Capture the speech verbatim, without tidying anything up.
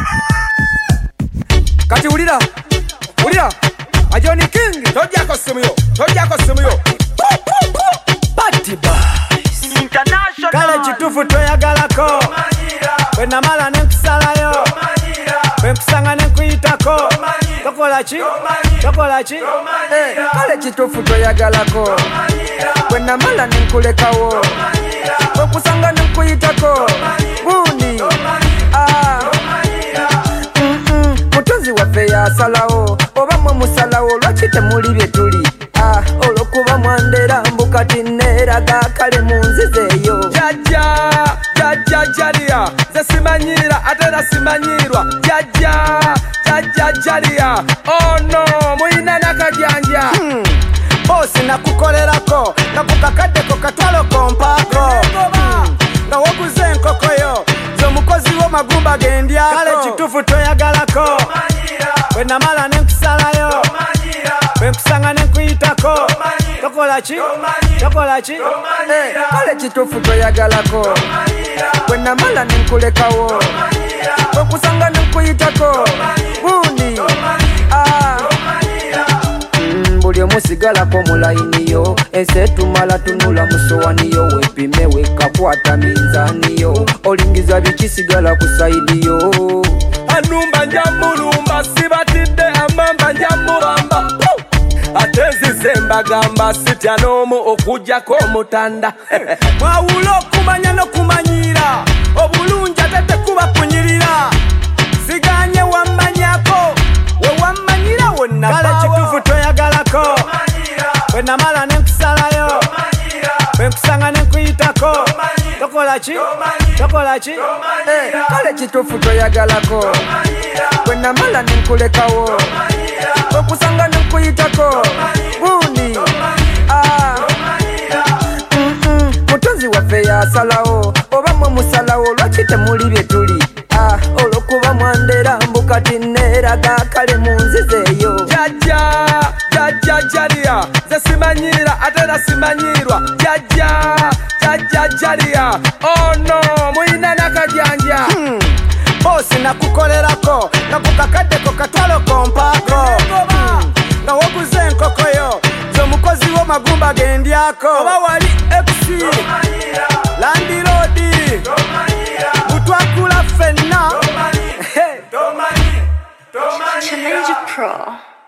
Kati ulira ulira Ajoni King tojako simuyo tojako simuyo Party Boys International Kale chitufu toyagalako Wena mala nenkusalayo Wenkusanga nenkuyitako Tokola chi Tokola chi eh, Kale chitufu toyagalako Wena mala nenkulekawo Wenkusanga nenkuyitako Buni Ah Mutozi waffe yasalawo oba mwe musalawo lwaki temuli bye tuli ah, olwokuba mwandera mbukati neeraga kale munzizeeyo jajja jajja jaliya ze simanyira ate era simanyirwa jajja jajja jaliya ono muyina nakajanja hmm. Bosi nakukolerako nakukakaddeko katwalo kompaako hmm. Nga woguze enkokoyo zomukozi w'omagumba gendyako kale kitufu toyagalako Wena mala nenkusalayo Wenkusanga nenkuyitako Tokola chi Tokola chi eh, Kale kitufu toyagalako Wena mala nenkulekawo Wenkusanga nenkuyitako Buni Ah Buli omusigalako mulayiniyo ensi etumala tunula musowaniyo wepime wekakwata minzaniyo olingiza bikisigala ku saidiyo anumba njamulumba sibatidde amamba njamulamba ate nzize mbagamba sitya n'omu okujjako omutanda mwawula okumanya n'okumanyira obulungi ate tekuba kunyirira siganye wammanyako wewammanyira wonna kale kitufu toyagalako Wena mala nenkusalayo Wenkusanga nenkuyitako Tokola chi Tokola chi eh, Kale kitufu toyagalako Wena mala nenkulekawo Wenkusanga nenkuyitako Buni Ah mm -mm. Mutozi waffe yasalawo oba mwe musalawo lwaki temuli bye tuli ah, olwokuba mwandera mbukati neeraga kale munzizeeyo jajja jajja jaliya ze simanyira ate era simanyirwa jajja jajja jaliya ono muyina nakajanja hmm. Bosi nakukolerako nakukakaddeko katwalo kompaako hmm. Nga woguze enkokoyo zomukozi w'omagumba gendyako oba wali X Landilodi Butwakula fenna Challenge Pro.